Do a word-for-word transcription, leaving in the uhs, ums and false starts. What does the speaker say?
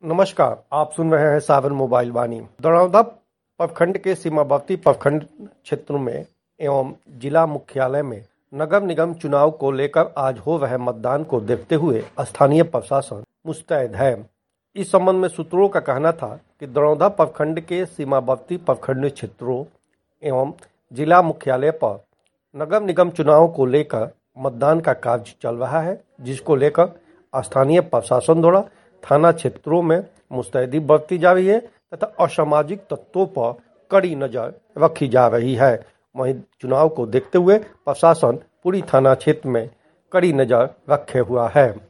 नमस्कार, आप सुन रहे हैं सावन मोबाइल वाणी। दरौंदा प्रखंड के सीमावर्ती प्रखंड क्षेत्रों में एवं जिला मुख्यालय में नगर निगम चुनाव को लेकर आज हो रहे मतदान को देखते हुए स्थानीय प्रशासन मुस्तैद है। इस संबंध में सूत्रों का कहना था कि दरौंदा प्रखंड के सीमावर्ती प्रखंड क्षेत्रों एवं जिला मुख्यालय पर नगर निगम चुनाव को लेकर मतदान का कार्य चल रहा है, जिसको लेकर स्थानीय प्रशासन द्वारा थाना क्षेत्रों में मुस्तैदी बरती जा रही है तथा असामाजिक तत्वों पर कड़ी नजर रखी जा रही है। वहीं चुनाव को देखते हुए प्रशासन पूरी थाना क्षेत्र में कड़ी नजर रखे हुआ है।